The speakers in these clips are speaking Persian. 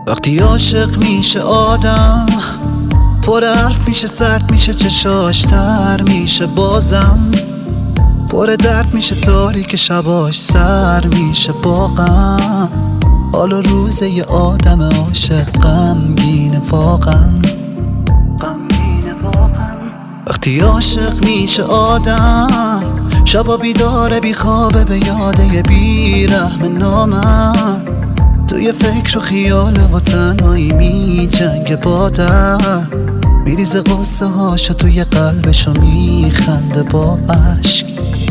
وقتی عاشق میشه آدم پر حرف میشه، سرد میشه، چشاش تر میشه، بازم پر درد میشه، تاریک شباش سر میشه با غم. حالا روز یه آدم عاشق غمگینه واقعا. وقتی عاشق میشه آدم شبا بیداره بیخوابه به یاده بیرحم نامم، توی فکر و خیاله و تنهایی می جنگ با در، میریزه غصه هاشو توی قلبشو میخنده با عشق.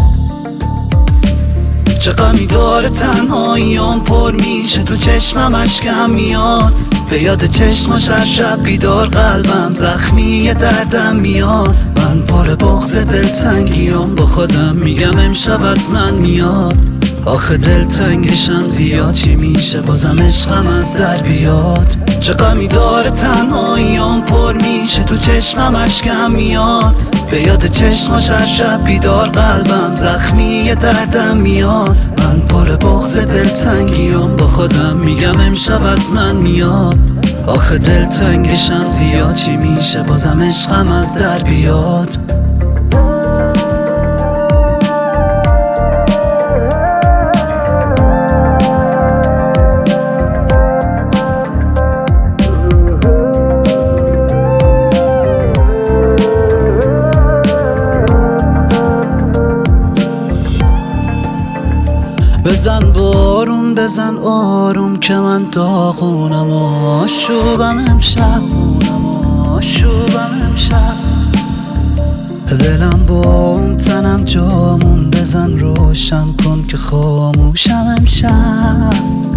چه غمی داره تنهاییام پر میشه، تو چشمم اشکم میاد، به یاد چشماش هر شب بیدار قلبم زخمی دردم میاد. من پر بغض دلتنگیام با خودم میگم امشب حتما میاد، آخه دلتنگشم زیاد چی میشه بازم عشقم از در بیاد. چه غمی داره تنهاییام پر میشه، تو چشمم اشکم میاد، به یاد چشماش هر شب بیدار قلبم زخمی دردم میاد. من پر بغض دلتنگیام با خودم میگم امشب حتما میاد، آخه دلتنگشم زیاد چی میشه بازم عشقم از در بیاد. بزن بارون بزن آروم که من داغونم و آشوبم امشب، دلم با اون تنم جامون، بزن روشن کن که خاموشم امشب.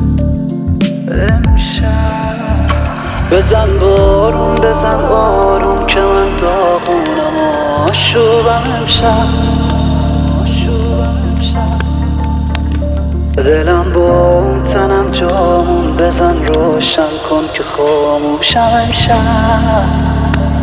بزن بارون بزن آروم که من داغونم و آشوبم امشب، دلم با اون تنم جامون، بزن روشن کن که خاموشم امشب.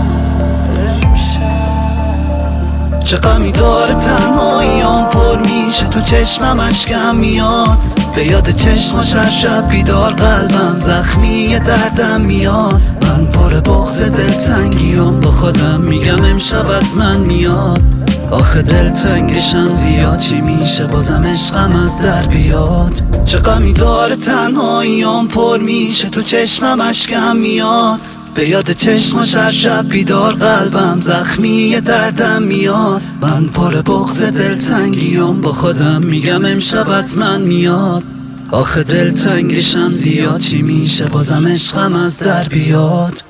چه غمی داره تنهاییام پر میشه، تو چشمم اشکم میاد، به یاد چشماش هر شب بیدار قلبم زخمی دردم میاد. من پر بغض دلتنگیام با خودم میگم امشب حتما میاد، آخه دلتنگشم زیاد چی میشه بازم عشقم از در بیاد. چه غمی داره تنهاییام پر میشه، تو چشمم اشکم میاد، به یاد چشماش هر شب بیدار قلبم زخمی دردم میاد. من پر بغض دلتنگیام با خودم میگم امشب حتما میاد، آخه دلتنگشم زیاد چی میشه بازم عشقم از در بیاد.